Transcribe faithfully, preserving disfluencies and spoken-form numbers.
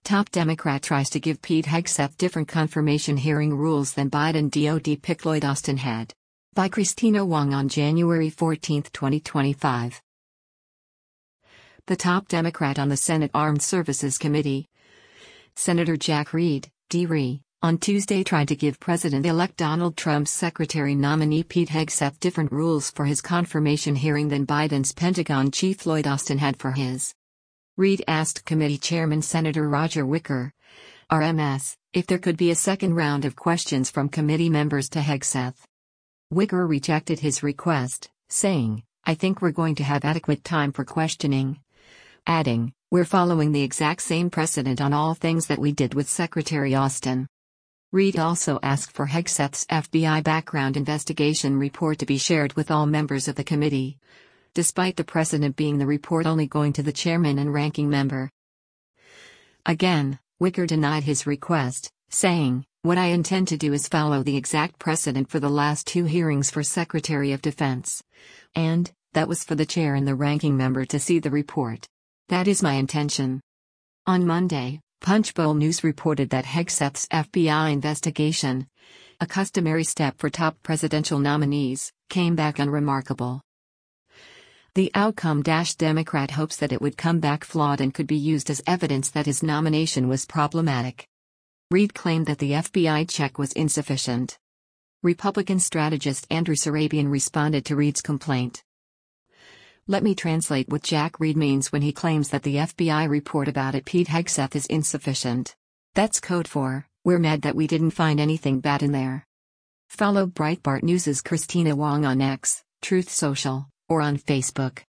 Top Democrat tries to give Pete Hegseth different confirmation hearing rules than Biden D O D pick Lloyd Austin had. By Christina Wong on January fourteenth, twenty twenty-five. The top Democrat on the Senate Armed Services Committee, Senator Jack Reed, D R I, on Tuesday tried to give President-elect Donald Trump's Secretary nominee Pete Hegseth different rules for his confirmation hearing than Biden's Pentagon chief Lloyd Austin had for his. Reed asked committee chairman Senator Roger Wicker, R M S, if there could be a second round of questions from committee members to Hegseth. Wicker rejected his request, saying, "I think we're going to have adequate time for questioning," adding, "We're following the exact same precedent on all things that we did with Secretary Austin." Reed also asked for Hegseth's F B I background investigation report to be shared with all members of the committee, despite the precedent being the report only going to the chairman and ranking member. Again, Wicker denied his request, saying, "What I intend to do is follow the exact precedent for the last two hearings for Secretary of Defense. And, that was for the chair and the ranking member to see the report. That is my intention." On Monday, Punchbowl News reported that Hegseth's F B I investigation, a customary step for top presidential nominees, came back unremarkable. The outcome-Democrat hopes that it would come back flawed and could be used as evidence that his nomination was problematic. Reed claimed that the F B I check was insufficient. Republican strategist Andrew Sarabian responded to Reed's complaint. "Let me translate what Jack Reed means when he claims that the F B I report about it Pete Hegseth is insufficient. That's code for, we're mad that we didn't find anything bad in there." Follow Breitbart News' Christina Wong on X, Truth Social, or on Facebook.